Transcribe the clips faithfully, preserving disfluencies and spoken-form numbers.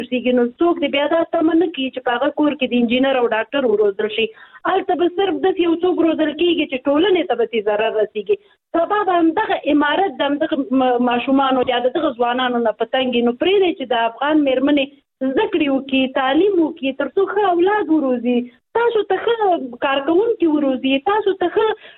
سیګي نو څوک دې بیا دا تمنه کوي چې په هغه کور کې د انجینر او ډاکټر وروزل شي. هلته به صرف داسې یو څوک روزل کېږي چې ټولنې ته به ترې ضرر رسېږي. سبا به همدغه عمارت د همدغه ماشومانو یا د دغه ځوانانو نه په تنګ نو پرېږدی چې د افغان مېرمنې زده کړې وکړي، تعلیم وکړي، تر څو ښه اولاد وروزي، تاسو ته ښه کارکوونکي وروزي، تاسو ته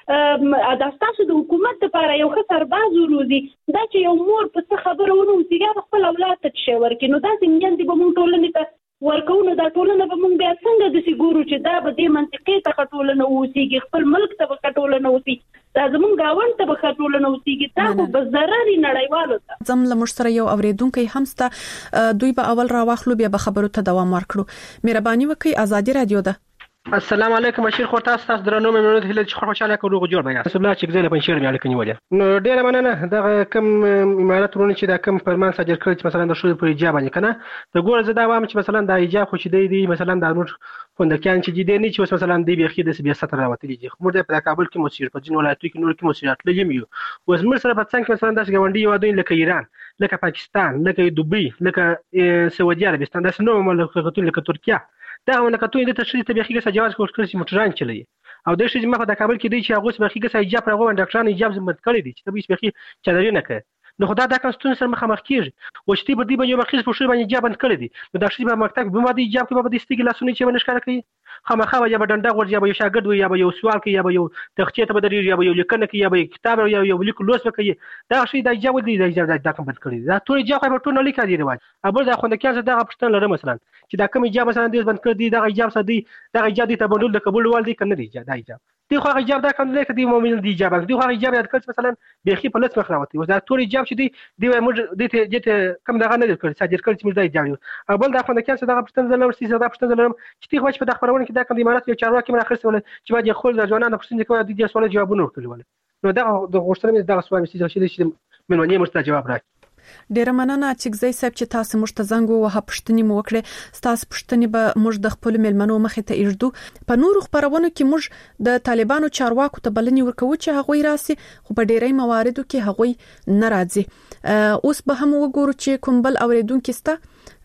ښه دا ستاسو د حکومت دپاره یو ښه سرباز وروزي. دا چې یو مور په څه خبره ونه اوسي بیا به خپل اولاد ته څه شی ورکړي. نو داسې میندې به مونږ ټولنې ته ورکو نو دا ټولنه به مونږ بیا څنګه داسې ګورو چې دا به دې منطقې ته ښه ټولنه واوسېږي، خپل ملک ته به ښه ټولنه اوسي، دا زمونږ ګاونډ ته به ښه ټولنه اوسېږي. دا خو به ضرر یې نړیوالو ته. زم له موږ سره یو اورېدونکی هم سته، دوی به اول راواخلو بیا به خبرو ته دوام ورکړو. مهرباني وکړئ، ازادي رادیو ده. السلام علیکم بشیر خور تاسو تاسو درنو مېلمنو هله چې خوشاله کوو جوړ بیا رسول الله چې ګزله پنځیر مې الکه نیولې. نو ډېر مننه دا کم امارات ورونه چې دا کم فرمان صادر کړی چې مثلا د شوې پر ایجاب باندې کنه د ګور زدا وام چې مثلا د ایجاب خو چې دی دی مثلا د نور خوندکان چې دی نه چې مثلا دی بیا خې د سیاست راوتلی دي. خو موږ په کابل کې مسیر په جن ولایتو کې نور کې مسیرات لګیم یو اوس موږ سره په څنګه مثلا داسې غونډي یو دوی لکه ایران، لکه پاکستان، لکه دوبۍ، لکه سعودي عربستان، داسې نو مملکتونه لکه ترکیه دا مملکتونه د تشریح ته بخیګه سجاوز کوشش موټران چلی او د شې مخه د کابل کې دی چې هغه بخیګه سجاپ راغو ډاکټران ایجاب زمت کړی دي چې به بخی چدري نه کوي. نو خدای دا کنستون سره مخه مخ کیږي او چې به دی به یو مخیز په شوی باندې ایجاب بند کړی دي. نو دا شی په مکتب به ماده ایجاب کې به د استګ لاسونه چې ونشکاره کوي خامخا یا به ډنډه ورځي یا به شاګرد وي یا به یو سوال کوي یا به یو تخچې ته بدري یا به یو لیکنه کوي یا به کتاب یا یو لیک لوس کوي. دا شی د ایجاب دی د ایجاب د کوم بند کړی دا ټول ایجاب په ټول لیک دی رواج. ابل دا خوندکان زده غپشتن لرم مثلا چې دا کوم ایجاب مثلا دې بند کړی دی دا ایجاب سدي دا ایجاب دي ته بندول د قبول والدي کنه دی دا ایجاب دی خو ایجاب دا کوم لیک دی مومن دی ایجاب دی خو ایجاب یاد کړ مثلا بيخي په لس مخراوتي و دا ټول ایجاب چې دی دی موږ دې ته کم دغه نه کړ صادر کړ چې موږ دا ایجاب ابل دا خوندکان زده غپشتن زلم سي زده غپشتن زلم چې دی خو په خبرونه کې دا کوم امارات یو چارواکي من اخر سره چې باید خپل د ځوانانو پښتنې کوي د دې سوال جوابونه ورکړي. نو دا د غوښتنې مې دا سوال مې چې من ونی مرسته جواب راکړي. ډیره مننه چې زئی صاحب چې تاسو موږ ته زنګ ووهه پښتني مو وکړه. تاسو پښتني به موږ د خپل ملمنو مخې ته ایږدو. په نورو خبرونو کې موږ د طالبانو چارواکو ته بلنې ورکوو چې هغوی راسي خو په ډیری مواردو کې هغوی نه راځي. اوس به هم وګورو چې کوم بل اوریدونکو ستا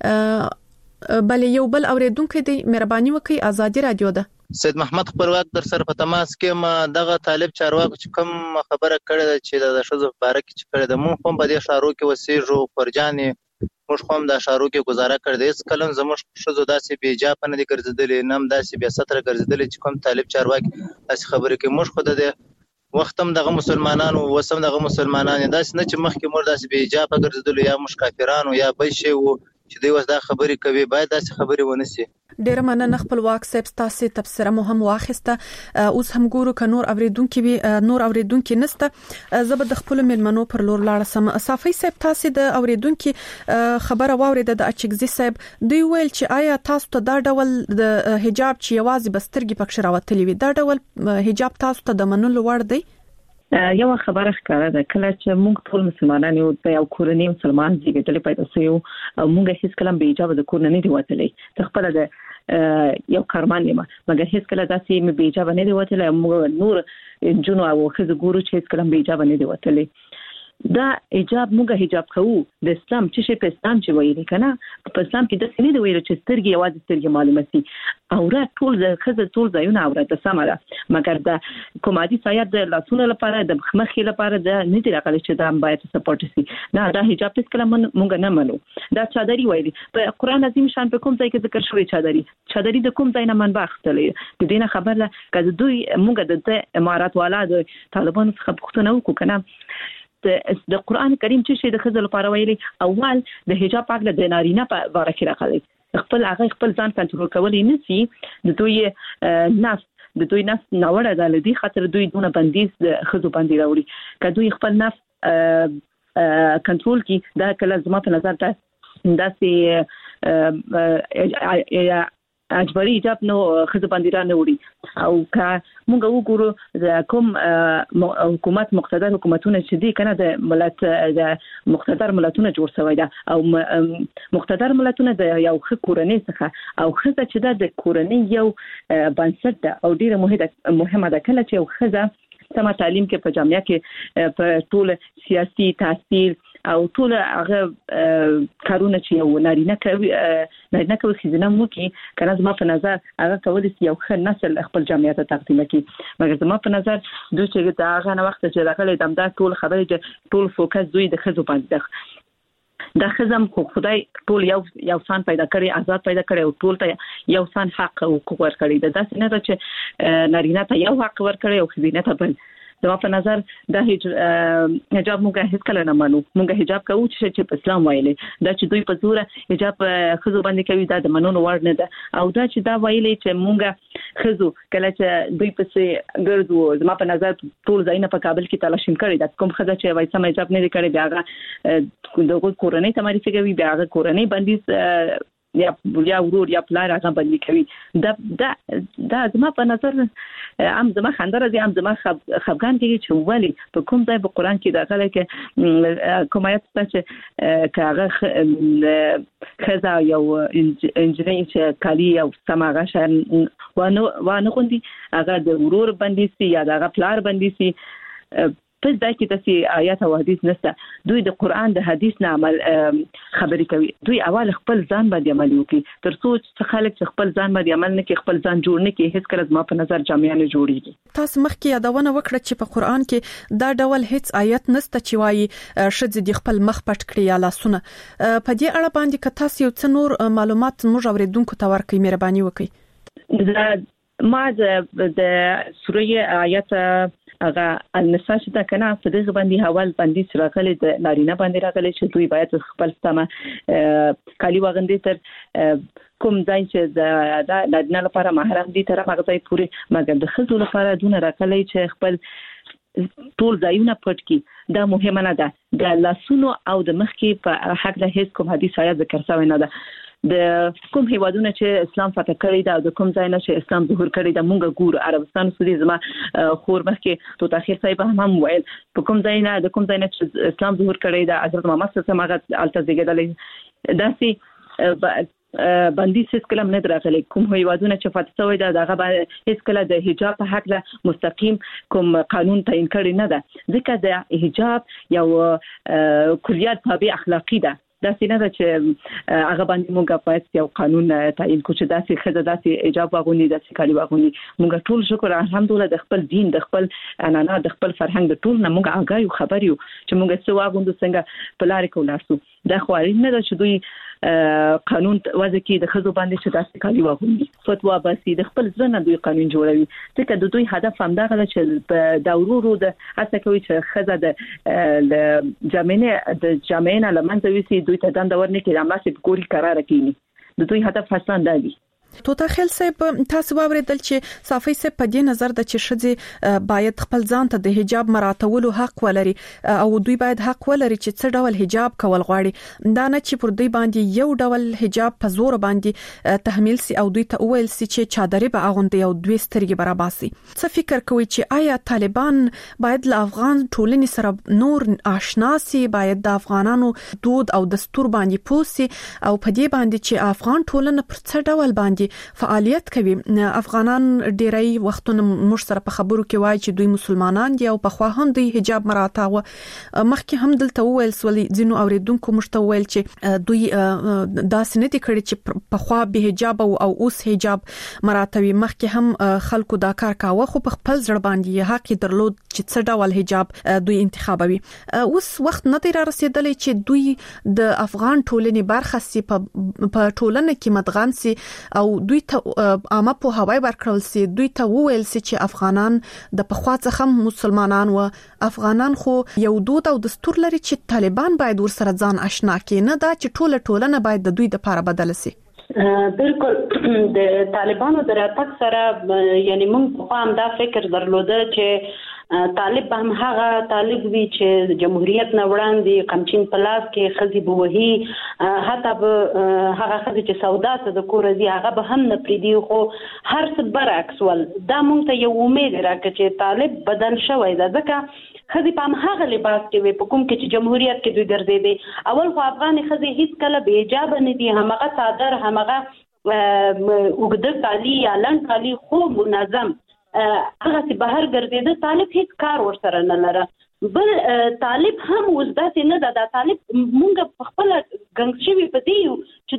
بل یو بل اوریدونکو دی. مهرباني وکړئ، ازادي رادیو ده. سید محمد خپلواک در سره په تماس کې ما دغه طالب چارواکو چې کوم خبره کړې ده چې د شذف باره کې چې کړې ده مونږ هم په دې شارو کې وسیږو پرجانې مونږ هم د شارو کې گزاره کړې ده. اس کلم زموږ شذو داسې بې جا نه دي ګرځېدلې نم داسې بیا ستر ګرځېدلې چې کوم طالب چارواکي داسې خبرې کوي. مونږ خو د وختم دغه مسلمانانو وسم دغه مسلمانان داسې نه چې مخکې مور داسې بې جا په ګرځېدلو یا مش کافرانو یا بل شی وو چې دوی وس دا خبرې کوي باید داسې خبرې ونه سي. ډیره مننه خپلواک صاحب تاسو تبصره مو هم واخیسته. اوس هم ګورو ک نور اوریدونکو وی نور اوریدونکو نسته زبر د خپل ملمنو پر لور لاړ سم. صافي صاحب تاسو د اوریدونکو خبره واورید د اچګزي صاحب دوی ویل چې آیا تاسو ته دا ډول د حجاب چې یوازې بسترګي پکښ راوتلی وي دا ډول حجاب تاسو ته د منلو وړ دی؟ یو خبره ښکاره ده کله چې موږ ټول مسلمانان یو د یو کورنۍ مسلمان زیږیدل پیدا سویو موږ هیڅ کله به اجازه د کورنۍ دی وتلی ته خپل د یو کارمان یم مګر هیڅ کله داسې مې به اجازه نه دی وتلی موږ نور جنو او خزه ګورو چې هیڅ کله به اجازه نه دی وتلی. دا حجاب موږ حجاب کوو د اسلام چې شی په اسلام چې وایي کنه په اسلام کې د سینې دی ویل چې سترګې یوازې سترګې معلومه سي اورات ټول د خزه ټول ځایونه اورات سم ده مګر دا کومادي سایت د لاسونو لپاره د مخې لپاره د نه دی راغلی چې دا باید سپورټ سي نه دا حجاب هیڅ کله موږ نه منو. دا چادري وایي په قران عظیم شان په کوم ځای کې ذکر شوی چادري چادري د کوم ځای نه منبع اخلي د دې نه خبر ده کله دوی موږ د امارات والا د طالبانو څخه پوښتنه وکړو کنه د قران کریم چې شی د خزل لپاره ویلي اول د حجاب پاک د نارینه په باره کې راغلی خپل هغه خپل ځان کنټرول کولای نه سي د دوی نفس د دوی نفس ناوړه ده لدی خاطر دوی دونه بندیز د خزو باندې راوړي که دوی خپل نفس کنټرول کی دا کله زما په نظر ته داسې اجباري حجاب نو خزه باندې را نه وړي او که موږ وګورو د کوم حکومت مقتدر حکومتونه چې دي کنه د ملت د مقتدر ملتونه جوړ شوی ده او مقتدر ملتونه د یو ښه کورنۍ څخه او خزه چې د کورنۍ یو بنسټ ده او ډیره مهمه ده کله چې یو خزه سم تعلیم کې په جامعه کې په ټول سیاسي تحصیل او ټول هغه کارونه چې یو نارینه کوي نارینه کوي خزینه مو کې کنه زما په نظر هغه کول یو ښه نسل خپل جامعیت تقدیم کړي مګر زما په نظر دوی چې دا هغه وخت چې راغلي دمدا ټول خبرې چې ټول فوکس دوی د خزو باندې د خزم خو خدای ټول یو یو سان پیدا کړی آزاد پیدا کړی او ټول ته یو سان حق او حقوق ورکړي د داسې نه چې نارینه ته یو حق ورکړي او خزینه ته بل زما په نظر دا حجاب موږ هیڅ کله نه منو موږ حجاب کوو چې په اسلام وایي دا چې دوی په زور حجاب خزو باندې کوي دا د منونو وړ نه ده او دا چې دا وایي چې موږ خزو کله چې دوی پسې ګرځو زما په نظر ټول ځایونه په کابل کې تلاشین کړي دا کوم خزه چې وایي سم حجاب نه لري بیا هغه دغه کورنۍ ته معرفي کوي بیا هغه کورنۍ باندې یا یا ورور یا پلار هغه باندې کوي دا دا دا زما په نظر ام زما خندره دي ام زما خفغان کې چې ولی په کوم ځای په قران کې داخله کې کوم آیت چې کاغه خزا یو انجنیر چې کالی او سماغه شان وانه وانه کوندي هغه د ورور باندې سي یا هغه پلار باندې سي په دای کې د آیات او حدیث نشته دوی د قران د حدیث نه عمل خبرې کوي دوی اول خپل ځان باندې عمل وکړي تر څو چې خلک خپل ځان باندې عمل نه کوي خپل ځان جوړ نه کوي هیڅ کله زما په نظر جامعه نه جوړیږي تاسو مخکې یادونه وکړه چې په قران کې دا ډول هیڅ آیت نشته چې وایي شذ د خپل مخ پټ کړي یا لاسونه په دې اړه باندې که تاسو یو څه نور معلومات موږ اوریدونکو ته ورکړئ مهرباني وکړئ ما د سوره آیت هغه النساء چې دا کنه په دغه باندې حوال باندې سراغلي د نارینه باندې راغلي چې دوی باید خپل سمه کالی وغندې تر کوم ځای چې د نارینه لپاره محرم دي تر هغه ځای پورې مګر د خزو لپاره دونه راغلي چې خپل ټول ځایونه پټ کی دا مهمه نه ده د لاسونو او د مخ کې په حق له هیڅ کوم حدیث آیات ذکر شوی نه ده د کوم هیوادونه چې اسلام فتح کړی دا د کوم ځای نه چې اسلام ظهور کړی دا مونږ ګورو عربستان سعودي زما خور مخکې تو تاخير صاحب هم ویل په کوم ځای نه د کوم ځای نه چې اسلام ظهور کړی دا حضرت محمد صلی الله علیه وسلم هغه التزیګدل داسي باندې هیڅ کلام نه درغلي کوم هیوادونه چې فتح شوی دا دغه هیڅ کله د حجاب په حق له مستقیم کوم قانون تعیین کړی نه ده ځکه د حجاب یو کلیات تابع اخلاقی ده دا څنګه چې هغه باندې موږ په یو قانون تعیین کو چې داسې خزه داسې حجاب واغوني داسې کالی واغوني موږ ټول شکر الحمدلله د خپل دین د خپل انانا د خپل فرهنګ د ټول نه موږ آګایو خبر یو چې موږ څه واغوندو څنګه په لارې کولاسو دا خو اړین نه ده چې دوی قانون وضع کې د خزو باندې چې داسې کالی واغوندي فتوا باسي د خپل ځنه دوی قانون جوړوي ځکه د دوی هدف هم دا غل چې په داورو د هڅه کوي چې خزه د جامعه د جامعه لمنځه وسی دوی ته دند ورنه کې د اماسه ګوري قرار کینی د دوی هدف حسن دی توتا خیل صاحب تاسو واوریدل چې صافي صاحب په دې نظر د چې شذ باید خپل ځان ته د حجاب مراتولو حق ولري او دوی باید حق ولري چې څه ډول حجاب کول غواړي دا نه چې پر دوی باندې یو ډول حجاب په زور باندې تحمیل سي او دوی ته وویل سي چې چادرې به اغوندي او دوی سترګې براباسي څه فکر کوي چې آیا طالبان باید له افغان ټولنې سره نور آشنا سي باید د افغانانو دود او دستور باندې پوسي او په دې باندې چې افغان ټولنه پر څه ډول باندې فعالیت کوي افغانان ډیری وختونه موږ سره په خبرو کې وایي چې دوی مسلمانان دي او په خوا هم دوی حجاب مراعاتوه مخکې هم دلته وویل سولي ځینو اوریدونکو مشته ویل چې دوی داسې نه دي کړی چې په خوا به حجاب او اوس حجاب مراعاتوي مخکې هم خلکو دا کار کاوه خو په خپل ځړ باندې حق درلود چې څه ډول حجاب دوی انتخابوي اوس وخت نه دی را رسیدلی چې دوی د افغان ټولنې برخه سي په ټولنه کې مدغم سي او دوی ته عامه په هواي ورکړل سي دوی ته وویل سي چې افغانان د پخوا څخه مسلمانان و افغانان خو یو دود او دستور لري چې طالبان باید ورسره ځان آشنا کړي نه دا چې ټوله ټولنه باید د دوی لپاره بدل سي بالکل د طالبانو د راتګ سره یعنی موږ په هم دا فکر درلوده چې طالب هم هغه طالب وی چې جمهوریت نه وړاندې قمچین پلاس کې خزي بوهي حتی به هغه خزي چې سودا ته د کورزي هغه به هم نه پریدي خو هر څه برعکس ول دا مونږ ته یو امید راکړي چې طالب بدل شوی دا ځکه خزي په هغه لباس کې په کوم کې چې جمهوریت کې دوی ګرځېدي اول خو افغاني خزي هیڅ کله به حجاب نه دي همغه صادر همغه وګړه کالی یا لن کالی خو منظم هغه چې بهر ګرځیده طالب هیڅ کار ورسره نه لره بل طالب هم اوس داسې نه ده. دا طالب مونږ په خپل ګنګ شوی په دی چې